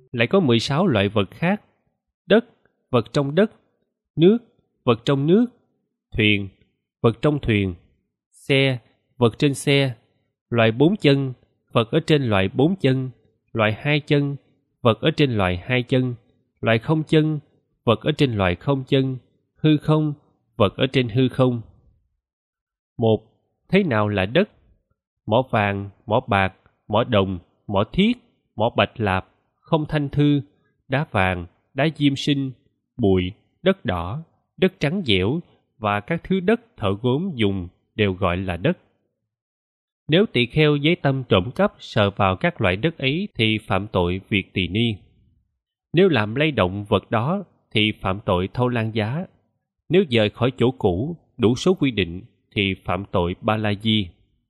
lại có 16 loại vật khác: đất, vật trong đất; nước, vật trong nước; thuyền, vật trong thuyền; xe, vật trên xe; loại 4 chân, vật ở trên loại 4 chân; loại 2 chân, vật ở trên loại 2 chân; loại không chân, vật ở trên loại không chân; hư không, vật ở trên hư không. 1. Thế nào là đất? Mỏ vàng, mỏ bạc, mỏ đồng, mỏ thiết, mỏ bạch lạp, không thanh thư, đá vàng, đá diêm sinh, bụi, đất đỏ, đất trắng dẻo và các thứ đất thợ gốm dùng đều gọi là đất. Nếu tỳ kheo giấy tâm trộm cắp sờ vào các loại đất ấy thì phạm tội việc tỳ ni. Nếu làm lay động vật đó thì phạm tội thâu lan giá. Nếu dời khỏi chỗ cũ đủ số quy định thì phạm tội ba la di.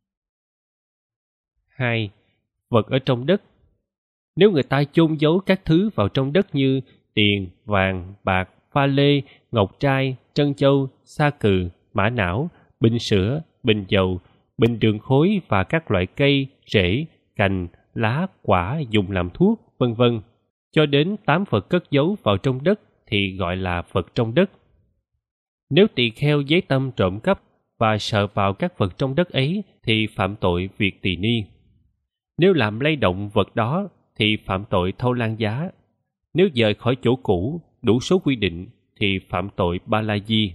2. Vật ở trong đất. Nếu người ta chôn giấu các thứ vào trong đất như tiền, vàng, bạc, pha lê, ngọc trai, trân châu, sa cừ, mã não, bình sữa, bình dầu, bình đường khối và các loại cây, rễ, cành, lá, quả dùng làm thuốc, vân vân, cho đến 8 vật cất giấu vào trong đất thì gọi là vật trong đất. Nếu tỳ kheo giấy tâm trộm cắp và sờ vào các vật trong đất ấy thì phạm tội việc tỳ ni. Nếu làm lay động vật đó thì phạm tội thâu lan giá. Nếu dời khỏi chỗ cũ đủ số quy định thì phạm tội ba la di.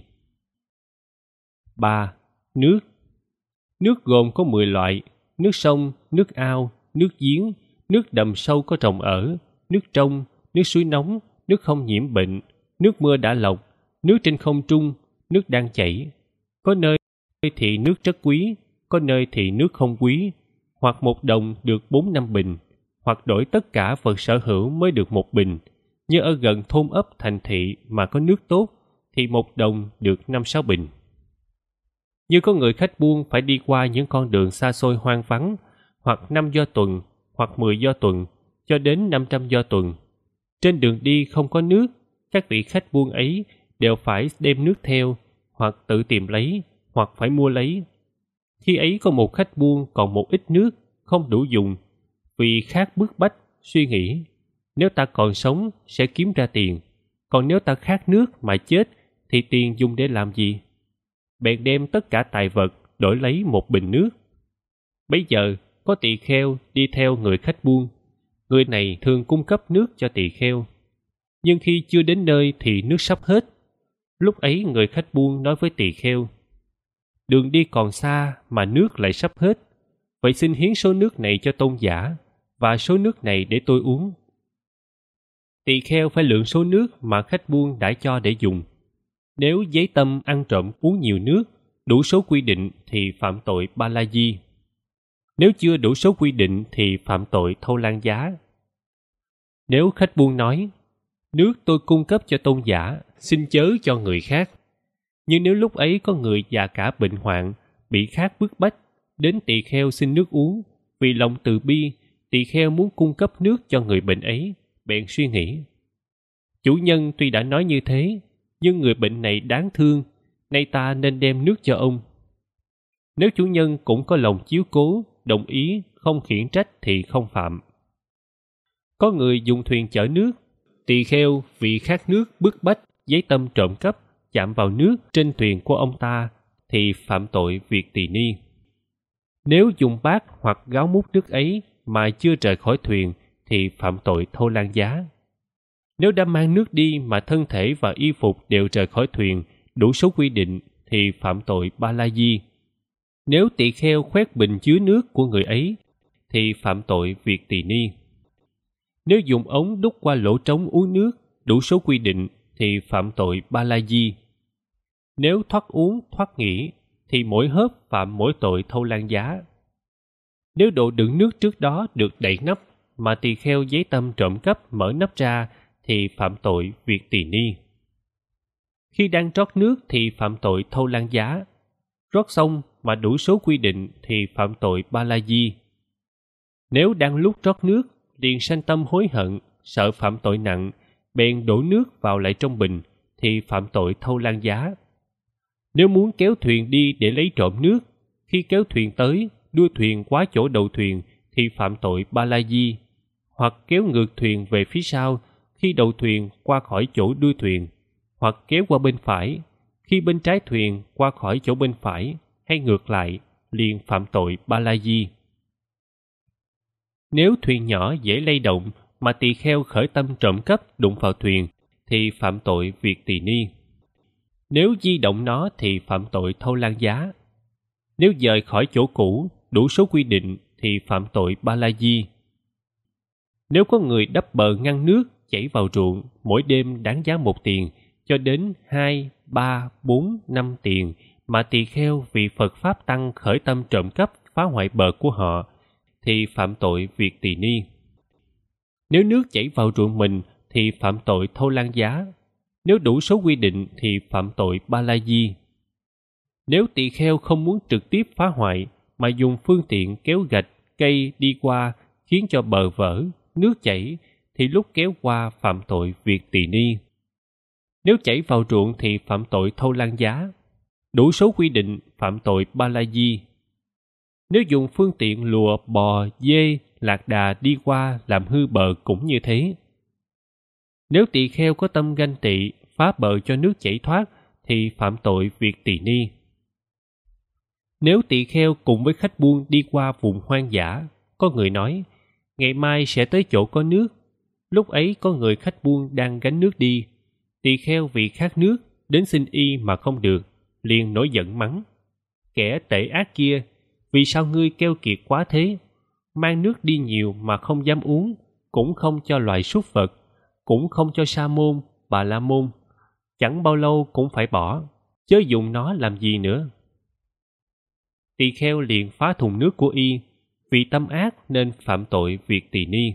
3. Nước. Nước gồm có 10 loại: nước sông, nước ao, nước giếng, nước đầm sâu có trồng ở, nước trong, nước suối nóng, nước không nhiễm bệnh, nước mưa đã lọc, nước trên không trung, nước đang chảy. Có nơi thì nước rất quý, có nơi thì nước không quý, hoặc 1 đồng được 4-5 bình, hoặc đổi tất cả vật sở hữu mới được 1 bình. Như ở gần thôn ấp thành thị mà có nước tốt thì 1 đồng được 5-6 bình. Như có người khách buôn phải đi qua những con đường xa xôi hoang vắng, hoặc 5 do tuần, hoặc 10 do tuần, cho đến 500 do tuần. Trên đường đi không có nước, các vị khách buôn ấy đều phải đem nước theo, hoặc tự tìm lấy, hoặc phải mua lấy. Khi ấy có một khách buôn còn một ít nước, không đủ dùng, vì khát bức bách, suy nghĩ: nếu ta còn sống sẽ kiếm ra tiền, còn nếu ta khát nước mà chết thì tiền dùng để làm gì? Bèn đem tất cả tài vật đổi lấy 1 bình nước. Bấy giờ có tỳ kheo đi theo người khách buôn. Người này thường cung cấp nước cho tỳ kheo. Nhưng khi chưa đến nơi thì nước sắp hết. Lúc ấy người khách buôn nói với tỳ kheo: đường đi còn xa mà nước lại sắp hết, vậy xin hiến số nước này cho tôn giả, và số nước này để tôi uống. Tỳ kheo phải lượng số nước mà khách buôn đã cho để dùng. Nếu giấy tâm ăn trộm uống nhiều nước, đủ số quy định thì phạm tội ba la di. Nếu chưa đủ số quy định thì phạm tội thâu lan giá. Nếu khách buôn nói: nước tôi cung cấp cho tôn giả, xin chớ cho người khác. Nhưng nếu lúc ấy có người già cả bệnh hoạn, bị khát bức bách, đến tỳ kheo xin nước uống, vì lòng từ bi, tỳ kheo muốn cung cấp nước cho người bệnh ấy, bèn suy nghĩ: chủ nhân tuy đã nói như thế, nhưng người bệnh này đáng thương, nay ta nên đem nước cho ông. Nếu chủ nhân cũng có lòng chiếu cố, đồng ý, không khiển trách thì không phạm. Có người dùng thuyền chở nước, tỳ kheo vì khát nước bức bách, giấy tâm trộm cắp, chạm vào nước trên thuyền của ông ta thì phạm tội việc tỳ ni. Nếu dùng bát hoặc gáo múc nước ấy mà chưa rời khỏi thuyền thì phạm tội thâu lan giá. Nếu đã mang nước đi mà thân thể và y phục đều rời khỏi thuyền đủ số quy định thì phạm tội ba la di. Nếu tỳ kheo khoét bình chứa nước của người ấy thì phạm tội việc tỳ ni. Nếu dùng ống đút qua lỗ trống uống nước đủ số quy định thì phạm tội ba la di. Nếu thoát uống, thoát nghỉ thì mỗi hớp phạm mỗi tội thâu lan giá. Nếu đồ đựng nước trước đó được đậy nắp mà tỳ kheo giấy tâm trộm cắp mở nắp ra thì phạm tội việc tỳ ni. Khi đang trót nước thì phạm tội thâu lan giá. Rót xong mà đủ số quy định thì phạm tội ba la di. Nếu đang lúc trót nước liền sanh tâm hối hận, sợ phạm tội nặng, bèn đổ nước vào lại trong bình thì phạm tội thâu lan giá. Nếu muốn kéo thuyền đi để lấy trộm nước, khi kéo thuyền tới, đuôi thuyền quá chỗ đầu thuyền thì phạm tội ba la di. hoặc kéo ngược thuyền về phía sau khi đầu thuyền qua khỏi chỗ đuôi thuyền, hoặc kéo qua bên phải khi bên trái thuyền qua khỏi chỗ bên phải, hay ngược lại, liền phạm tội ba la di. Nếu thuyền nhỏ dễ lay động mà tỳ kheo khởi tâm trộm cắp đụng vào thuyền, thì phạm tội việc tỳ ni. Nếu di động nó thì phạm tội thâu lan giá. Nếu dời khỏi chỗ cũ đủ số quy định thì phạm tội ba la di. Nếu có người đắp bờ ngăn nước chảy vào ruộng mỗi đêm đáng giá 1 tiền cho đến 2, 3, 4, 5 tiền mà tỳ kheo vì Phật Pháp Tăng khởi tâm trộm cắp phá hoại bờ của họ, thì phạm tội việc tỳ ni. Nếu nước chảy vào ruộng mình thì phạm tội thâu lan giá. Nếu đủ số quy định thì phạm tội ba la di. Nếu tỳ kheo không muốn trực tiếp phá hoại mà dùng phương tiện kéo gạch, cây đi qua khiến cho bờ vỡ, nước chảy, thì lúc kéo qua phạm tội việc tỳ ni. Nếu chảy vào ruộng thì phạm tội thâu lan giá. Đủ số quy định phạm tội ba la di. Nếu dùng phương tiện lùa, bò, dê, lạc đà đi qua làm hư bờ cũng như thế. Nếu tỳ kheo có tâm ganh tị phá bờ cho nước chảy thoát thì phạm tội việc tỳ ni. Nếu tỳ kheo cùng với khách buôn đi qua vùng hoang dã, có người nói, ngày mai sẽ tới chỗ có nước. Lúc ấy có người khách buôn đang gánh nước đi. Tỳ kheo vì khát nước, đến xin y mà không được, liền nổi giận mắng. Kẻ tệ ác kia, vì sao ngươi keo kiệt quá thế? Mang nước đi nhiều mà không dám uống, cũng không cho loài súc vật, cũng không cho sa môn, bà la môn. Chẳng bao lâu cũng phải bỏ, chớ dùng nó làm gì nữa. Tỳ kheo liền phá thùng nước của y, vì tâm ác nên phạm tội việc tỳ ni.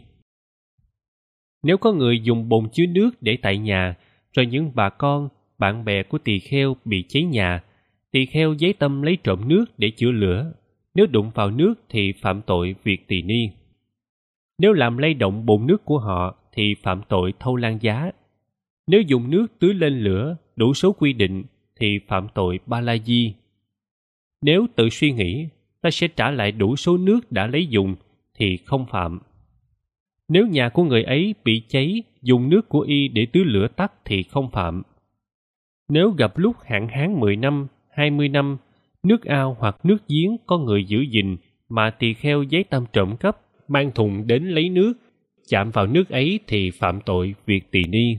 Nếu có người dùng bồn chứa nước để tại nhà, rồi những bà con, bạn bè của tỳ kheo bị cháy nhà, tỳ kheo giấy tâm lấy trộm nước để chữa lửa. Nếu đụng vào nước thì phạm tội việc tỳ ni. Nếu làm lay động bồn nước của họ thì phạm tội thâu lan giá. Nếu dùng nước tưới lên lửa đủ số quy định thì phạm tội ba la di. Nếu tự suy nghĩ ta sẽ trả lại đủ số nước đã lấy dùng thì không phạm. Nếu nhà của người ấy bị cháy, dùng nước của y để tưới lửa tắt thì không phạm. Nếu gặp lúc hạn hán 10 năm, 20 năm, nước ao hoặc nước giếng có người giữ gìn mà tỳ kheo giấy tâm trộm cắp, mang thùng đến lấy nước, chạm vào nước ấy thì phạm tội việc tỳ ni.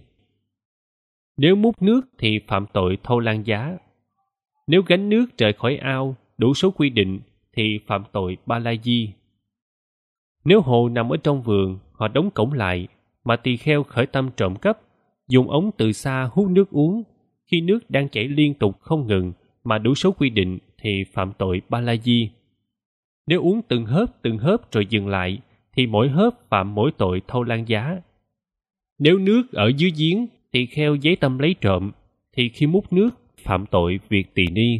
Nếu múc nước thì phạm tội thâu lan giá. Nếu gánh nước rời khỏi ao đủ số quy định thì phạm tội ba la di. Nếu hồ nằm ở trong vườn, họ đóng cổng lại, mà tỳ kheo khởi tâm trộm cắp, dùng ống từ xa hút nước uống, khi nước đang chảy liên tục không ngừng mà đủ số quy định thì phạm tội ba la di. Nếu uống từng hớp rồi dừng lại, thì mỗi hớp phạm mỗi tội thâu lan giá. Nếu nước ở dưới giếng, tỳ kheo giấy tâm lấy trộm, thì khi múc nước phạm tội việc tỳ ni.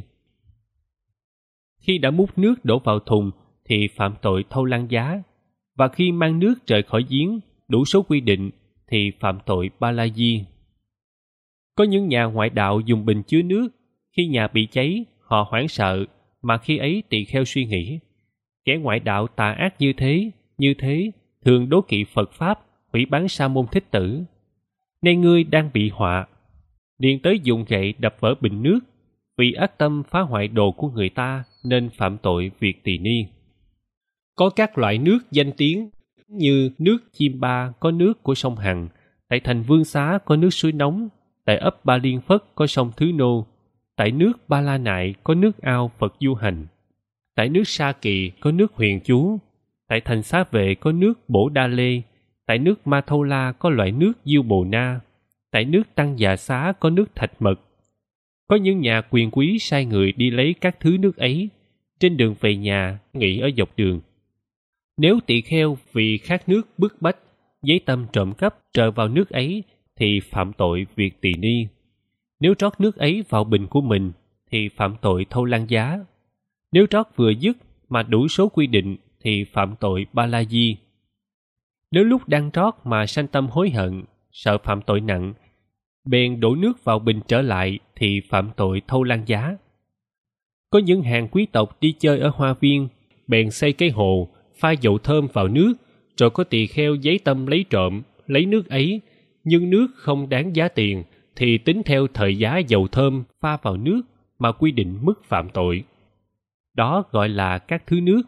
Khi đã múc nước đổ vào thùng thì phạm tội thâu lan giá, và khi mang nước rời khỏi giếng đủ số quy định thì phạm tội ba la di. Có những nhà ngoại đạo dùng bình chứa nước, khi nhà bị cháy họ hoảng sợ, mà khi ấy tỳ kheo suy nghĩ, kẻ ngoại đạo tà ác như thế thường đố kỵ Phật Pháp, hủy bán sa môn Thích Tử. Nay ngươi đang bị họa, liền tới dùng gậy đập vỡ bình nước, vì ác tâm phá hoại đồ của người ta nên phạm tội việc tỳ ni. Có các loại nước danh tiếng như nước Chim Ba có nước của sông Hằng, tại thành Vương Xá có nước suối nóng, tại ấp Ba Liên Phất có sông Thứ Nô, tại nước Ba La Nại có nước ao Phật Du Hành, tại nước Sa Kỳ có nước Huyền Chú, tại thành Xá Vệ có nước Bổ Đa Lê, tại nước Ma Thâu La có loại nước Diêu Bồ Na, tại nước Tăng Già Xá có nước Thạch Mật. Có những nhà quyền quý sai người đi lấy các thứ nước ấy, trên đường về nhà nghỉ ở dọc đường. Nếu tỳ kheo vì khát nước bức bách, giấy tâm trộm cắp trở vào nước ấy thì phạm tội việc tỳ ni. Nếu trót nước ấy vào bình của mình thì phạm tội thâu lan giá. Nếu trót vừa dứt mà đủ số quy định thì phạm tội ba la di. Nếu lúc đang trót mà sanh tâm hối hận, sợ phạm tội nặng, bèn đổ nước vào bình trở lại thì phạm tội thâu lan giá. Có những hàng quý tộc đi chơi ở hoa viên, bèn xây cái hồ, pha dầu thơm vào nước, rồi có tỳ kheo giấy tâm lấy trộm, lấy nước ấy, nhưng nước không đáng giá tiền, thì tính theo thời giá dầu thơm pha vào nước mà quy định mức phạm tội. Đó gọi là các thứ nước.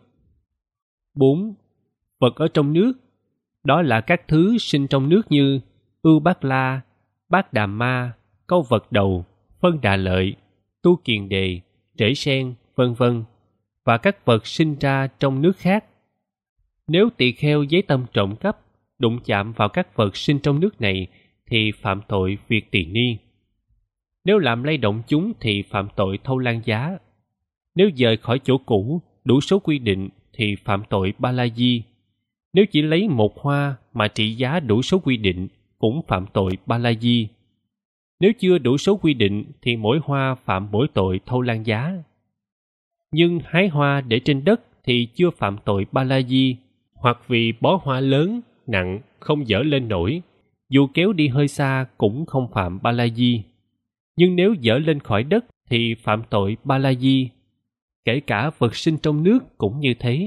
4. Vật ở trong nước. Đó là các thứ sinh trong nước như ưu bát la, bát đàm ma, câu vật đầu, phân đà lợi, tu kiền đề, rễ sen, vân vân, và các vật sinh ra trong nước khác. Nếu tỳ kheo giấy tâm trộm cắp, đụng chạm vào các vật sinh trong nước này, thì phạm tội việc tỳ ni. Nếu làm lay động chúng thì phạm tội thâu lan giá. Nếu dời khỏi chỗ cũ, đủ số quy định thì phạm tội ba la di. Nếu chỉ lấy một hoa mà trị giá đủ số quy định, cũng phạm tội ba la di. Nếu chưa đủ số quy định thì mỗi hoa phạm mỗi tội thâu lan giá. Nhưng hái hoa để trên đất thì chưa phạm tội ba la di, hoặc vì bó hoa lớn, nặng, không dỡ lên nổi, dù kéo đi hơi xa cũng không phạm ba la di. Nhưng nếu dỡ lên khỏi đất thì phạm tội ba la di. Kể cả vật sinh trong nước cũng như thế.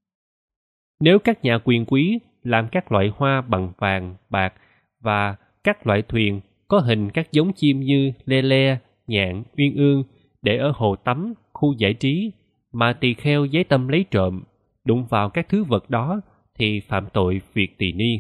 Nếu các nhà quyền quý làm các loại hoa bằng vàng, bạc và các loại thuyền có hình các giống chim như le le, nhạn, uyên ương để ở hồ tắm, khu giải trí, mà tỳ kheo giấy tâm lấy trộm, đụng vào các thứ vật đó thì phạm tội việc tỳ ni.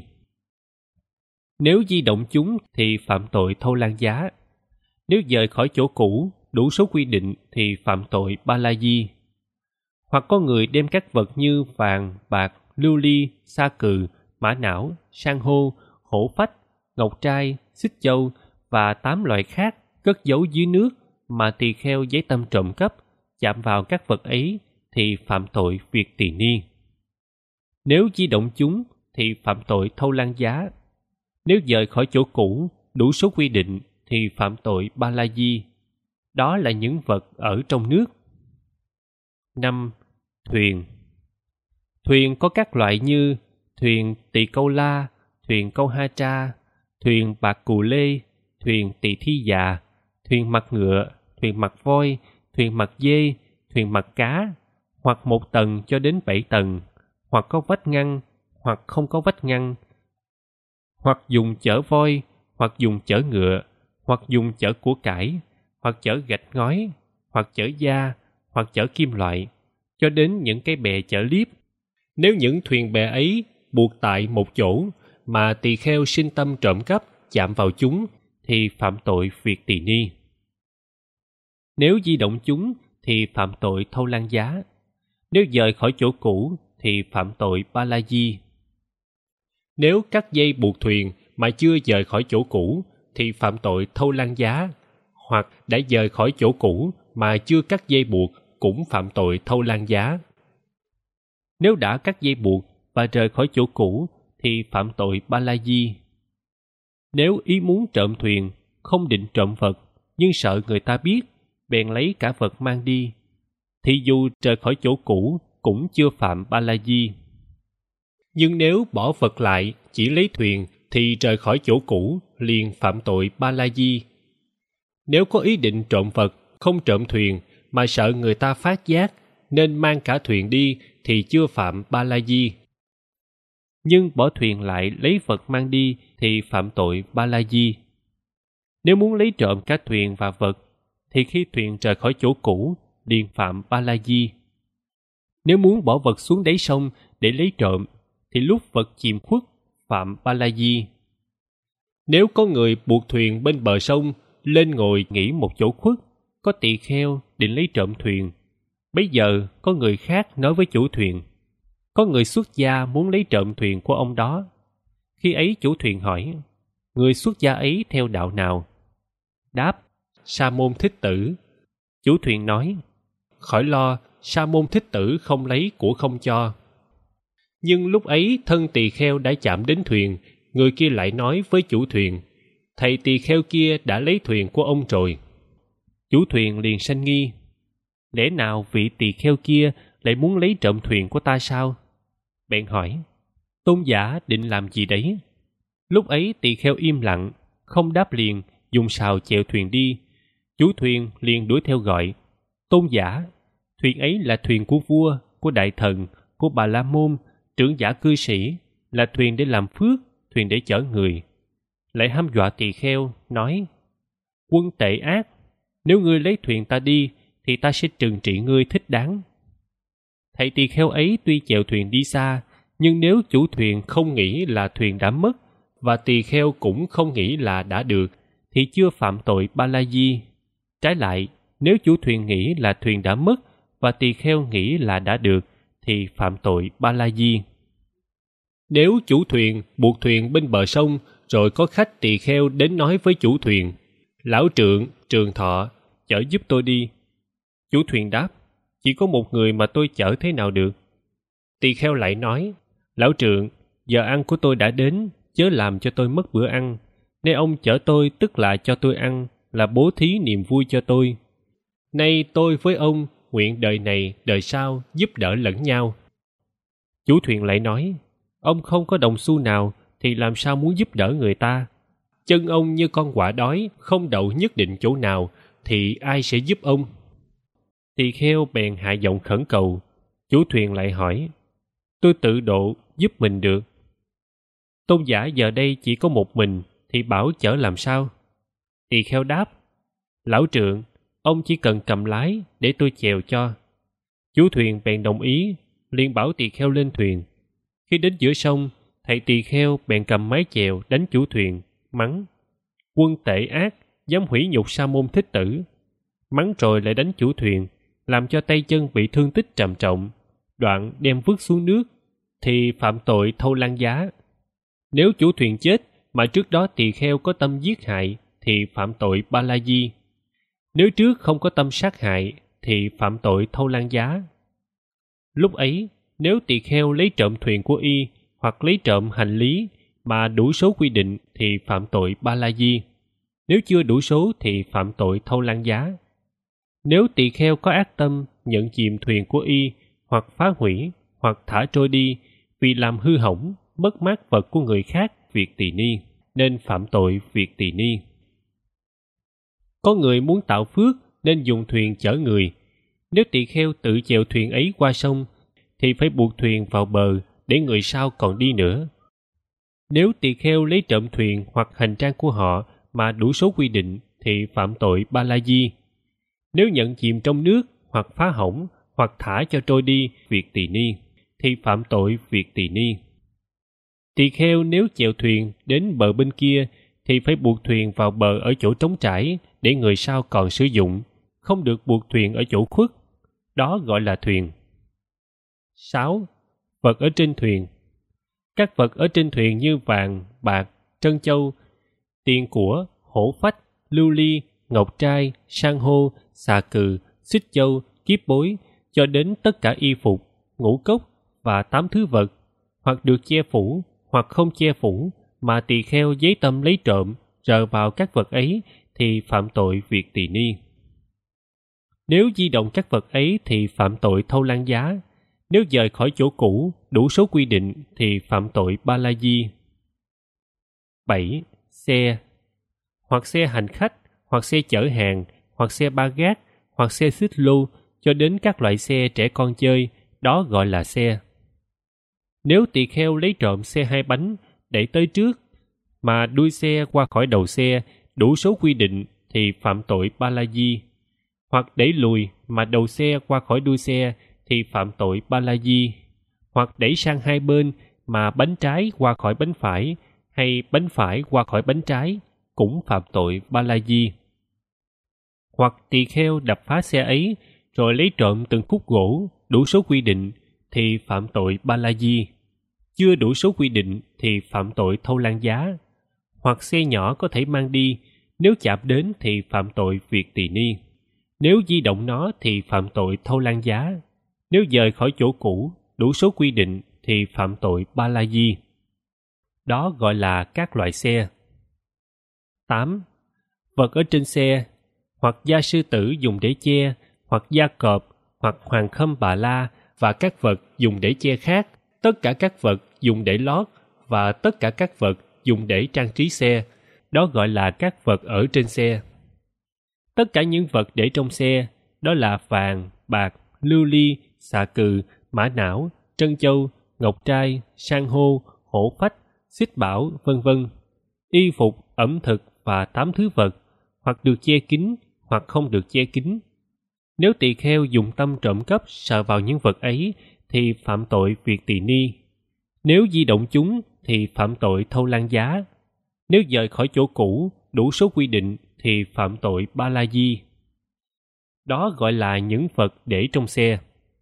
Nếu di động chúng thì phạm tội thâu lan giá. Nếu dời khỏi chỗ cũ, đủ số quy định thì phạm tội ba la di. Hoặc có người đem các vật như vàng, bạc, lưu ly, sa cừ, mã não, san hô, hổ phách, ngọc trai, xích châu và 8 loại khác cất giấu dưới nước mà tỳ kheo giấy tâm trộm cắp, chạm vào các vật ấy thì phạm tội việc tỳ ni. Nếu di động chúng thì phạm tội thâu lan giá. Nếu dời khỏi chỗ cũ, đủ số quy định thì phạm tội ba la di. Đó là những vật ở trong nước. 5. Thuyền. Thuyền có các loại như thuyền tỳ câu la, thuyền câu ha tra, thuyền bạc cù lê, thuyền tỳ thi già, thuyền mặt ngựa, thuyền mặt voi, thuyền mặt dê, thuyền mặt cá, hoặc 1 tầng cho đến 7 tầng, hoặc có vách ngăn, hoặc không có vách ngăn, hoặc dùng chở voi, hoặc dùng chở ngựa, hoặc dùng chở của cải, hoặc chở gạch ngói, hoặc chở da, hoặc chở kim loại, cho đến những cái bè chở liếp. Nếu những thuyền bè ấy buộc tại một chỗ mà tỳ kheo sinh tâm trộm cắp chạm vào chúng thì phạm tội việc tỳ ni. Nếu di động chúng thì phạm tội thâu lan giá. Nếu dời khỏi chỗ cũ thì phạm tội ba la di. Nếu cắt dây buộc thuyền mà chưa dời khỏi chỗ cũ thì phạm tội thâu lan giá, hoặc đã dời khỏi chỗ cũ mà chưa cắt dây buộc cũng phạm tội thâu lan giá. Nếu đã cắt dây buộc và rời khỏi chỗ cũ thì phạm tội ba la di. Nếu ý muốn trộm thuyền, không định trộm vật, nhưng sợ người ta biết, bèn lấy cả vật mang đi, thì dù rời khỏi chỗ cũ cũng chưa phạm ba la di. Nhưng nếu bỏ vật lại, chỉ lấy thuyền, thì rời khỏi chỗ cũ liền phạm tội ba la di. Nếu có ý định trộm vật, không trộm thuyền, mà sợ người ta phát giác, nên mang cả thuyền đi thì chưa phạm ba la di. Nhưng bỏ thuyền lại lấy vật mang đi thì phạm tội ba la di. Nếu muốn lấy trộm cả thuyền và vật, thì khi thuyền rời khỏi chỗ cũ, liền phạm ba la di. Nếu muốn bỏ vật xuống đáy sông để lấy trộm, thì lúc vật chìm khuất, phạm ba la di. Nếu có người buộc thuyền bên bờ sông, lên ngồi nghỉ một chỗ khuất, có tỳ kheo định lấy trộm thuyền. Bấy giờ có người khác nói với chủ thuyền, có người xuất gia muốn lấy trộm thuyền của ông đó. Khi ấy chủ thuyền hỏi, người xuất gia ấy theo đạo nào? Đáp, Sa môn Thích Tử. Chủ thuyền nói, khỏi lo, Sa môn Thích Tử không lấy của không cho. Nhưng lúc ấy thân tỳ kheo đã chạm đến thuyền, người kia lại nói với chủ thuyền, thầy tỳ kheo kia đã lấy thuyền của ông rồi. Chủ thuyền liền sanh nghi, lẽ nào vị tỳ kheo kia lại muốn lấy trộm thuyền của ta sao? Bèn hỏi, tôn giả định làm gì đấy? Lúc ấy tỳ kheo im lặng, không đáp liền, dùng sào chèo thuyền đi. Chủ thuyền liền đuổi theo gọi, tôn giả, thuyền ấy là thuyền của vua, của đại thần, của Bà La Môn, trưởng giả cư sĩ. là thuyền để làm phước, thuyền để chở người. Lại hăm dọa tỳ kheo, nói: Quân tệ ác, nếu ngươi lấy thuyền ta đi, thì ta sẽ trừng trị ngươi thích đáng. Thầy tỳ kheo ấy tuy chèo thuyền đi xa, nhưng nếu chủ thuyền không nghĩ là thuyền đã mất, và tỳ kheo cũng không nghĩ là đã được, thì chưa phạm tội ba la di. Trái lại, nếu chủ thuyền nghĩ là thuyền đã mất, và tỳ kheo nghĩ là đã được, thì phạm tội ba la di. Nếu chủ thuyền buộc thuyền bên bờ sông, rồi có khách tỳ kheo đến nói với chủ thuyền: Lão trượng, Trường Thọ, chở giúp tôi đi. Chủ thuyền đáp: Chỉ có một người mà tôi chở thế nào được? Tỳ kheo lại nói: Lão trượng, giờ ăn của tôi đã đến, chớ làm cho tôi mất bữa ăn. Nay ông chở tôi tức là cho tôi ăn, là bố thí niềm vui cho tôi. Nay tôi với ông nguyện đời này đời sau giúp đỡ lẫn nhau. Chủ thuyền lại nói: Ông không có đồng xu nào thì làm sao muốn giúp đỡ người ta? Chân ông như con quạ đói, không đậu nhất định chỗ nào, thì ai sẽ giúp ông? Tỳ kheo bèn hạ giọng khẩn cầu. Chủ thuyền lại hỏi: Tôi tự độ giúp mình được. Tôn giả giờ đây chỉ có một mình, thì bảo chở làm sao? Tỳ kheo đáp: Lão trượng, ông chỉ cần cầm lái để tôi chèo cho. Chủ thuyền bèn đồng ý, liền bảo tỳ kheo lên thuyền. Khi đến giữa sông, thầy tỳ kheo bèn cầm mái chèo đánh chủ thuyền, mắng: Quân tệ ác, dám hủy nhục sa môn thích tử. Mắng rồi lại đánh chủ thuyền, làm cho tay chân bị thương tích trầm trọng, đoạn đem vứt xuống nước, thì phạm tội thâu lan giá. Nếu chủ thuyền chết mà trước đó tỳ kheo có tâm giết hại, thì phạm tội ba la di. Nếu trước không có tâm sát hại, thì phạm tội thâu lan giá. Lúc ấy, nếu tỳ kheo lấy trộm thuyền của y, hoặc lấy trộm hành lý mà đủ số quy định, thì phạm tội ba la di. Nếu chưa đủ số thì phạm tội thâu lan giá. Nếu tỳ kheo có ác tâm nhận chìm thuyền của y, hoặc phá hủy, hoặc thả trôi đi, vì làm hư hỏng, mất mát vật của người khác việc tỳ ni, nên phạm tội việc tỳ ni. Có người muốn tạo phước nên dùng thuyền chở người. Nếu tỳ kheo tự chèo thuyền ấy qua sông, thì phải buộc thuyền vào bờ để người sau còn đi nữa. Nếu tỳ kheo lấy trộm thuyền hoặc hành trang của họ mà đủ số quy định, thì phạm tội ba la di. Nếu nhận chìm trong nước, hoặc phá hỏng, hoặc thả cho trôi đi việc tỳ ni, thì phạm tội việc tỳ ni. Tỳ kheo nếu chèo thuyền đến bờ bên kia, thì phải buộc thuyền vào bờ ở chỗ trống trải để người sau còn sử dụng, không được buộc thuyền ở chỗ khuất. Đó gọi là thuyền. 6. Vật ở trên thuyền. Các vật ở trên thuyền như vàng, bạc, trân châu, tiền của, hổ phách, lưu ly, ngọc trai, san hô, xà cừ, xích châu, kiếp bối, cho đến tất cả y phục, ngũ cốc và 8 thứ vật, hoặc được che phủ, hoặc không che phủ, mà tỳ kheo giấy tâm lấy trộm, rờ vào các vật ấy, thì phạm tội việc tỳ ni. Nếu di động các vật ấy thì phạm tội thâu lan giá. Nếu dời khỏi chỗ cũ, đủ số quy định, thì phạm tội ba la di. 7. Xe. Hoặc xe hành khách, hoặc xe chở hàng, hoặc xe ba gác, hoặc xe xích lô, cho đến các loại xe trẻ con chơi, đó gọi là xe. Nếu tỳ kheo lấy trộm xe hai bánh, đẩy tới trước, mà đuôi xe qua khỏi đầu xe, đủ số quy định, thì phạm tội ba la di. Hoặc đẩy lùi mà đầu xe qua khỏi đuôi xe, thì phạm tội ba la di. Hoặc đẩy sang hai bên mà bánh trái qua khỏi bánh phải, hay bánh phải qua khỏi bánh trái, cũng phạm tội ba la di. Hoặc tỳ kheo đập phá xe ấy, rồi lấy trộm từng khúc gỗ, đủ số quy định, thì phạm tội ba la di. Chưa đủ số quy định thì phạm tội thâu lan giá. Hoặc xe nhỏ có thể mang đi, nếu chạm đến thì phạm tội việc tỳ ni. Nếu di động nó thì phạm tội thâu lan giá. Nếu dời khỏi chỗ cũ, đủ số quy định, thì phạm tội ba la di. Đó gọi là các loại xe. 8. Vật ở trên xe, hoặc da sư tử dùng để che, hoặc da cọp, hoặc hoàng khâm bà la, và các vật dùng để che khác, tất cả các vật dùng để lót, và tất cả các vật dùng để trang trí xe. Đó gọi là các vật ở trên xe. Tất cả những vật để trong xe, đó là vàng, bạc, lưu ly, xà cừ, mã não, trân châu, ngọc trai, san hô, hổ phách, xích bảo, vân vân, y phục, ẩm thực và 8 thứ vật, hoặc được che kín, hoặc không được che kín. Nếu tỳ kheo dùng tâm trộm cắp sờ vào những vật ấy, thì phạm tội việc tỳ ni. Nếu di động chúng, thì phạm tội thâu lan giá. Nếu dời khỏi chỗ cũ, đủ số quy định, thì phạm tội ba la di. Đó gọi là những vật để trong xe.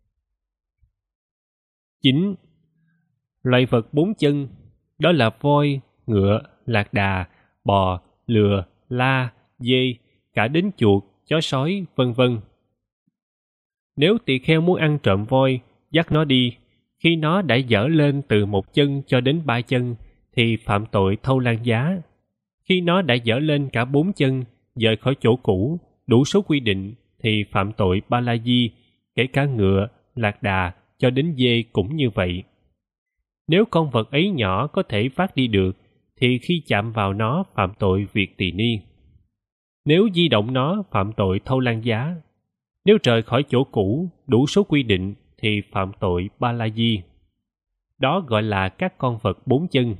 9. Loài vật 4 chân, đó là voi, ngựa, lạc đà, bò, lừa, la, dê, cả đến chuột, chó sói, vân vân. Nếu tỳ kheo muốn ăn trộm voi, dắt nó đi, khi nó đã dở lên từ 1 chân cho đến 3 chân, thì phạm tội thâu lan giá. Khi nó đã dở lên cả 4 chân, dời khỏi chỗ cũ, đủ số quy định, thì phạm tội ba la di, kể cả ngựa, lạc đà, cho đến dê cũng như vậy. Nếu con vật ấy nhỏ có thể vác đi được, thì khi chạm vào nó phạm tội việc tỳ ni. Nếu di động nó phạm tội thâu lan giá. Nếu rời khỏi chỗ cũ, đủ số quy định, thì phạm tội ba la di. Đó gọi là các con vật 4 chân.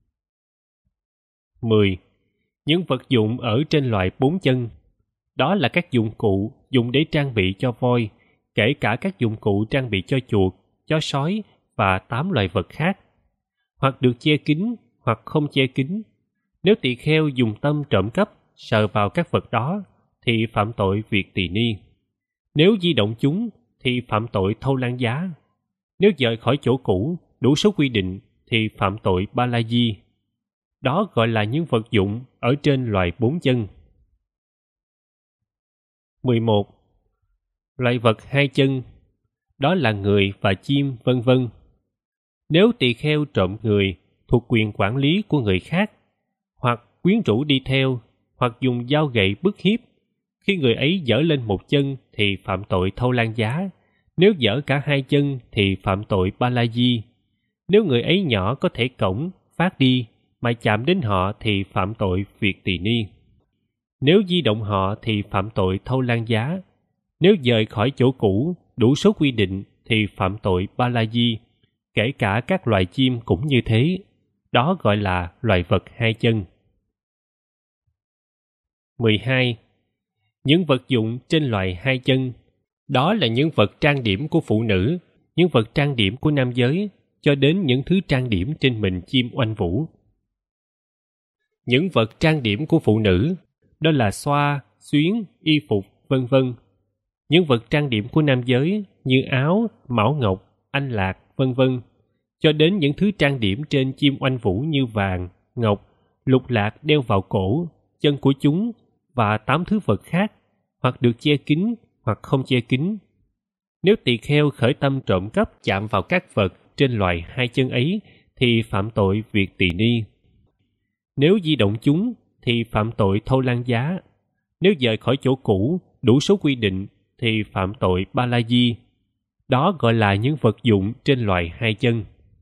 10. Những vật dụng ở trên loại 4 chân, đó là các dụng cụ dùng để trang bị cho voi, kể cả các dụng cụ trang bị cho chuột, chó sói và 8 loài vật khác, hoặc được che kín, hoặc không che kín. Nếu tỳ kheo dùng tâm trộm cắp sờ vào các vật đó, thì phạm tội việc tỳ ni. Nếu di động chúng, thì phạm tội thâu lan giá. Nếu dời khỏi chỗ cũ, đủ số quy định, thì phạm tội ba la di. Đó gọi là những vật dụng ở trên loài 4 chân. 11. Loài vật 2 chân, đó là người và chim, vân vân. Nếu tỳ kheo trộm người thuộc quyền quản lý của người khác, hoặc quyến rũ đi theo, hoặc dùng dao gậy bức hiếp, khi người ấy dở lên 1 chân thì phạm tội thâu lan giá. Nếu dở cả 2 chân thì phạm tội ba la di. Nếu người ấy nhỏ có thể cõng, phát đi, mà chạm đến họ thì phạm tội việc tỳ ni. Nếu di động họ thì phạm tội thâu lan giá. Nếu dời khỏi chỗ cũ, đủ số quy định thì phạm tội ba la di. Kể cả các loài chim cũng như thế. Đó gọi là loài vật 2 chân. 12. Những vật dụng trên loài 2 chân, đó là những vật trang điểm của phụ nữ, những vật trang điểm của nam giới, cho đến những thứ trang điểm trên mình chim oanh vũ. Những vật trang điểm của phụ nữ, đó là xoa, xuyến, y phục, vân vân. Những vật trang điểm của nam giới như áo, mão ngọc, anh lạc, vân vân, cho đến những thứ trang điểm trên chim oanh vũ như vàng, ngọc, lục lạc đeo vào cổ, chân của chúng và 8 thứ vật khác, hoặc được che kín, hoặc không che kín. Nếu tỳ kheo khởi tâm trộm cắp chạm vào các vật trên loài 2 chân ấy, thì phạm tội việc tỳ ni. Nếu di động chúng, thì phạm tội thâu lan giá. Nếu dời khỏi chỗ cũ, đủ số quy định, thì phạm tội ba la di. Đó gọi là những vật dụng trên loài 2 chân.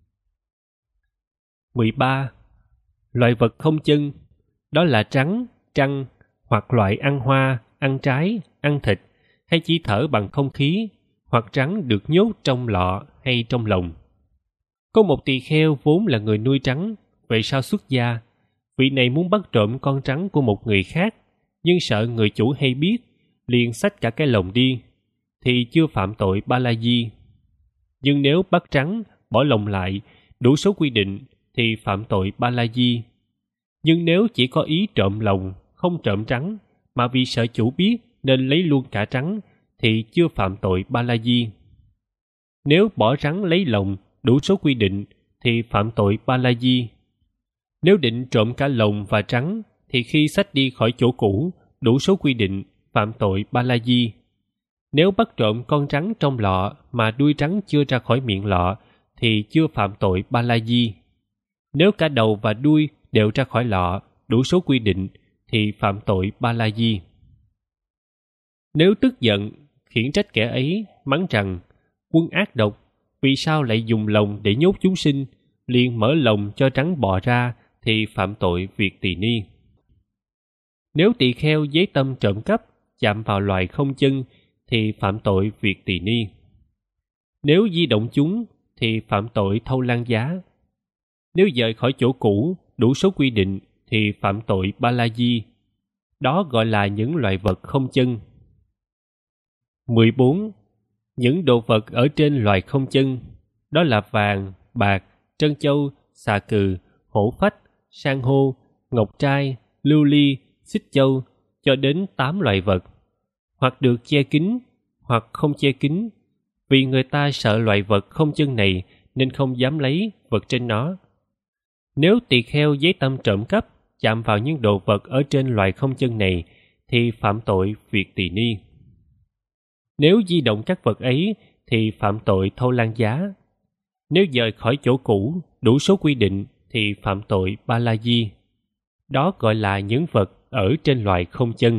13. Loài vật không chân, đó là trắng, trăng, hoặc loại ăn hoa, ăn trái, ăn thịt, hay chỉ thở bằng không khí, hoặc trắng được nhốt trong lọ hay trong lồng. Có một tỳ kheo vốn là người nuôi trắng, vậy sao xuất gia? Vị này muốn bắt trộm con trắng của một người khác, nhưng sợ người chủ hay biết, liền xách cả cái lồng đi, thì chưa phạm tội ba la di. Nhưng nếu bắt trắng, bỏ lồng lại, đủ số quy định, thì phạm tội ba la di. Nhưng nếu chỉ có ý trộm lồng, không trộm trắng, mà vì sợ chủ biết nên lấy luôn cả trắng, thì chưa phạm tội ba la di. Nếu bỏ trắng lấy lồng, đủ số quy định, thì phạm tội ba la di. Nếu định trộm cả lồng và trắng, thì khi xách đi khỏi chỗ cũ, đủ số quy định, phạm tội ba la di. Nếu bắt trộm con trắng trong lọ mà đuôi trắng chưa ra khỏi miệng lọ, thì chưa phạm tội ba la di. Nếu cả đầu và đuôi đều ra khỏi lọ, đủ số quy định, thì phạm tội ba la di. Nếu tức giận, khiển trách kẻ ấy, mắng rằng: quân ác độc, vì sao lại dùng lồng để nhốt chúng sinh, liền mở lồng cho trắng bò ra, thì phạm tội việc tỳ ni. Nếu tỳ kheo giấy tâm trộm cắp chạm vào loài không chân, thì phạm tội việc tỳ ni. Nếu di động chúng, thì phạm tội thâu lan giá. Nếu dời khỏi chỗ cũ đủ số quy định thì phạm tội ba la di. Đó gọi là những loài vật không chân. 14. Những đồ vật ở trên loài không chân, đó là vàng, bạc, trân châu, xà cừ, hổ phách, san hô, ngọc trai, lưu ly, xích châu, cho đến 8 loài vật, hoặc được che kín, hoặc không che kín, vì người ta sợ loài vật không chân này nên không dám lấy vật trên nó. Nếu tỳ kheo giấy tâm trộm cắp chạm vào những đồ vật ở trên loài không chân này thì phạm tội việc tỳ ni. Nếu di động các vật ấy thì phạm tội thâu lan giá. Nếu dời khỏi chỗ cũ đủ số quy định thì phạm tội ba la di. Đó gọi là những vật ở trên loài không chân.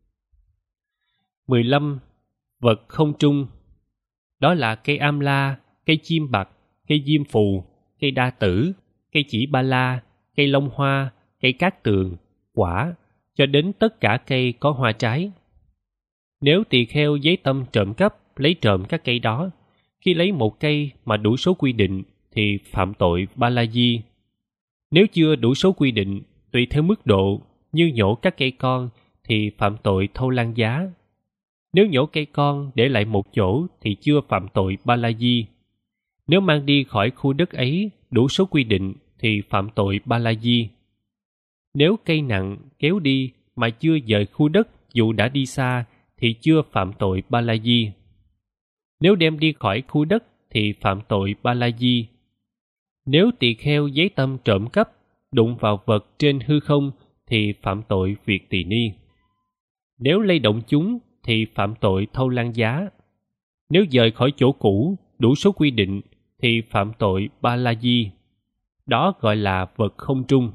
15. Vật không trung, đó là cây am la, cây chim bạc, cây diêm phù, cây đa tử, cây chỉ ba la, cây long hoa, cây cát tường, quả, cho đến tất cả cây có hoa trái. Nếu tỳ kheo giấy tâm trộm cắp lấy trộm các cây đó, khi lấy một cây mà đủ số quy định thì phạm tội ba la di. Nếu chưa đủ số quy định, tùy theo mức độ, như nhổ các cây con thì phạm tội thâu lan giá. Nếu nhổ cây con để lại một chỗ thì chưa phạm tội ba la di. Nếu mang đi khỏi khu đất ấy đủ số quy định thì phạm tội ba la di. Nếu cây nặng kéo đi mà chưa dời khu đất dù đã đi xa thì chưa phạm tội ba la di. Nếu đem đi khỏi khu đất thì phạm tội ba la di. Nếu tỳ kheo giấy tâm trộm cắp đụng vào vật trên hư không thì phạm tội việc tỳ ni. Nếu lay động chúng thì phạm tội thâu lan giá. Nếu dời khỏi chỗ cũ đủ số quy định thì phạm tội ba la di. Đó gọi là vật không trung.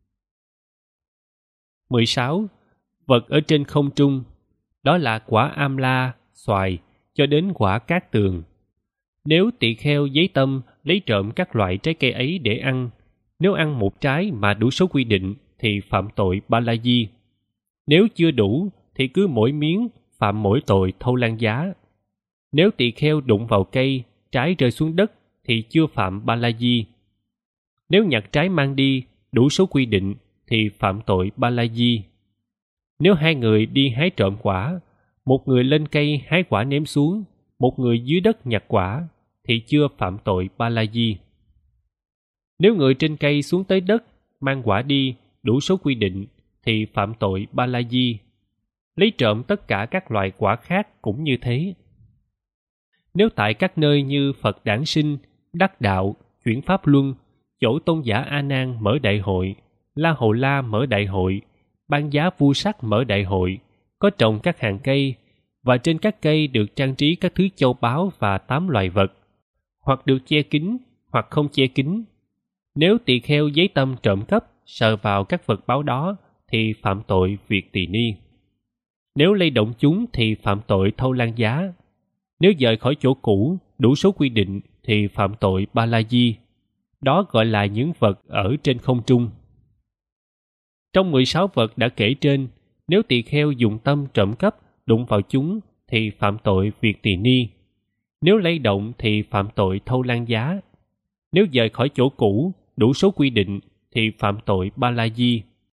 16. Vật ở trên không trung, đó là quả am la, xoài, cho đến quả cát tường. Nếu tỳ kheo giấy tâm lấy trộm các loại trái cây ấy để ăn, nếu ăn một trái mà đủ số quy định thì phạm tội ba la di. Nếu chưa đủ thì cứ mỗi miếng phạm mỗi tội thâu lan giá. Nếu tỳ kheo đụng vào cây, trái rơi xuống đất thì chưa phạm ba la di. Nếu nhặt trái mang đi đủ số quy định thì phạm tội ba la di. Nếu hai người đi hái trộm quả, một người lên cây hái quả ném xuống, một người dưới đất nhặt quả, thì chưa phạm tội ba la di. Nếu người trên cây xuống tới đất, mang quả đi đủ số quy định, thì phạm tội ba la di. Lấy trộm tất cả các loại quả khác cũng như thế. Nếu tại các nơi như Phật đản sinh, đắc đạo, chuyển pháp luân, chỗ tôn giả A Nan mở đại hội, La Hầu La mở đại hội, Ban Giá Vu Sắc mở đại hội, có trồng các hàng cây, và trên các cây được trang trí các thứ châu báu và 8 loài vật, hoặc được che kín, hoặc không che kín. Nếu tỳ kheo giấy tâm trộm cắp sờ vào các vật báu đó, thì phạm tội việc tỳ ni. Nếu lay động chúng thì phạm tội thâu lan giá. Nếu dời khỏi chỗ cũ đủ số quy định thì phạm tội ba la di. Đó gọi là những vật ở trên không trung. Trong 16 vật đã kể trên, nếu tỳ kheo dùng tâm trộm cắp đụng vào chúng thì phạm tội việc tỳ ni. Nếu lay động thì phạm tội thâu lan giá. Nếu dời khỏi chỗ cũ đủ số quy định thì phạm tội ba la di.